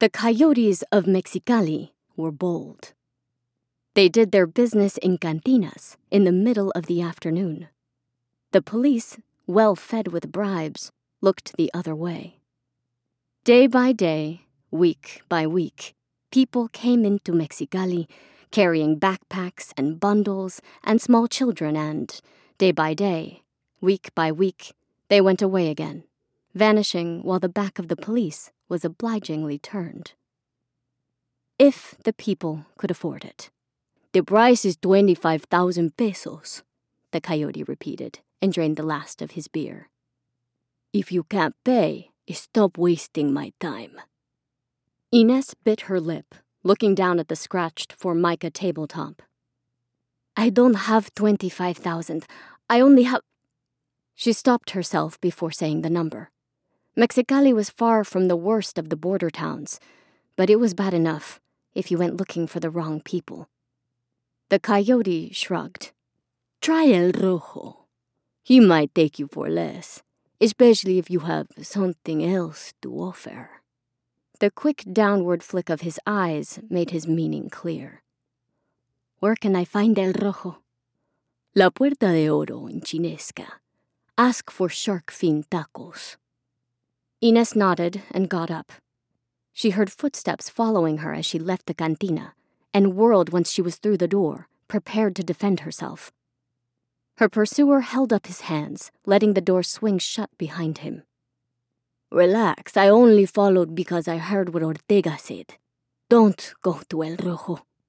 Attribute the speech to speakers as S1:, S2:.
S1: The coyotes of Mexicali were bold. They did their business in cantinas in the middle of the afternoon. The police, well fed with bribes, looked the other way. Day by day, week by week, people came into Mexicali carrying backpacks and bundles and small children, and day by day, week by week, they went away again, vanishing while the back of the police was obligingly turned. If the people could afford it. "The price is 25,000 pesos, the coyote repeated and drained the last of his beer. "If you can't pay, stop wasting my time." Inés bit her lip, looking down at the scratched Formica tabletop. "I don't have 25,000. I only have—" She stopped herself before saying the number. Mexicali was far from the worst of the border towns, but it was bad enough if you went looking for the wrong people. The coyote shrugged. "Try El Rojo. He might take you for less, especially if you have something else to offer." The quick downward flick of his eyes made his meaning clear. "Where can I find El Rojo?" "La Puerta de Oro in Chinesca. Ask for shark fin tacos." Inés nodded and got up. She heard footsteps following her as she left the cantina and whirled once she was through the door, prepared to defend herself. Her pursuer held up his hands, letting the door swing shut behind him. "Relax, I only followed because I heard what Ortega said. Don't go to El Rojo."